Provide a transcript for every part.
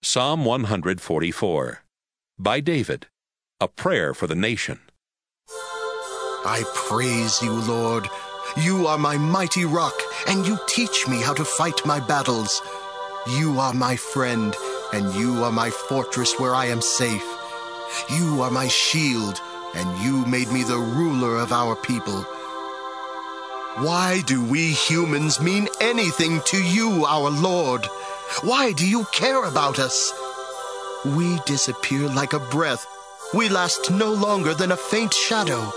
Psalm 144. By David. A prayer for the nation. I praise you, Lord. You are my mighty rock, and you teach me how to fight my battles. You are my friend, and you are my fortress where I am safe. You are my shield, and you made me the ruler of our people. Why do we humans mean anything to you, our Lord? Why do you care about us? We disappear like a breath. We last no longer than a faint shadow.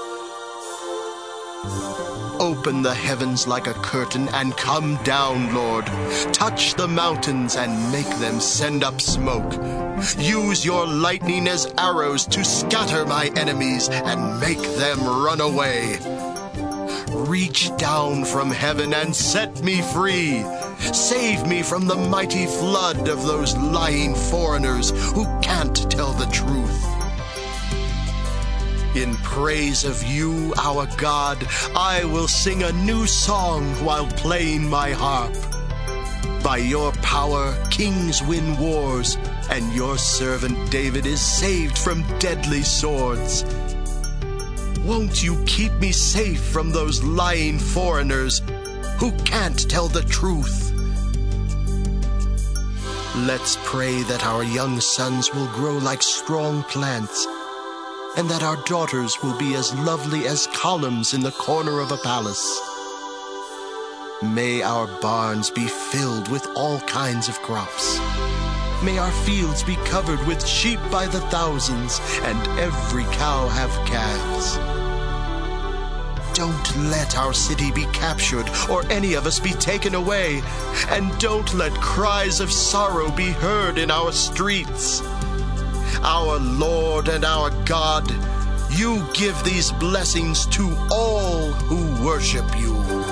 Open the heavens like a curtain and come down, Lord. Touch the mountains and make them send up smoke. Use your lightning as arrows to scatter my enemies and make them run away. Reach down from heaven and set me free. Save me from the mighty flood of those lying foreigners who can't tell the truth. In praise of you, our God, I will sing a new song while playing my harp. By your power, kings win wars, and your servant David is saved from deadly swords. Won't you keep me safe from those lying foreigners who can't tell the truth? Let's pray that our young sons will grow like strong plants, and that our daughters will be as lovely as columns in the corner of a palace. May our barns be filled with all kinds of crops. May our fields be covered with sheep by the thousands, and every cow have calves. Don't let our city be captured or any of us be taken away, and don't let cries of sorrow be heard in our streets. Our Lord and our God, you give these blessings to all who worship you.